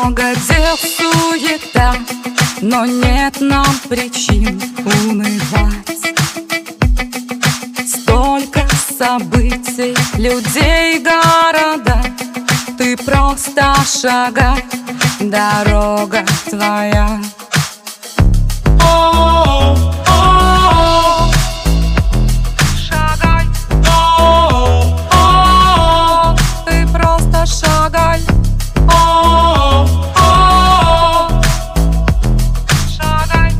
Много дел, суета, но нет нам причин унывать. Столько событий, людей, города, ты просто шагай, дорога твоя. Шагай, ты просто шагай. Шагай.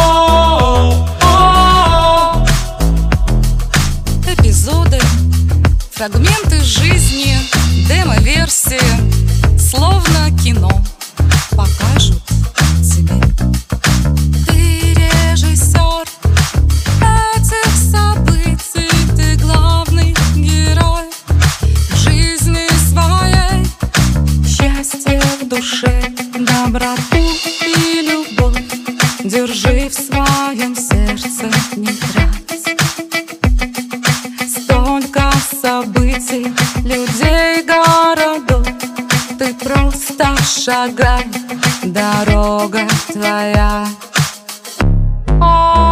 Эпизоды, фрагменты жизни, демо-версии, словно кино, покажут тебе. Ты режиссер этих событий, ты главный герой в жизни своей. Счастье в душе, доброту и любовь держи в своем сердце, не трать. Столько событий, людей, городов, ты просто шагай, дорога твоя.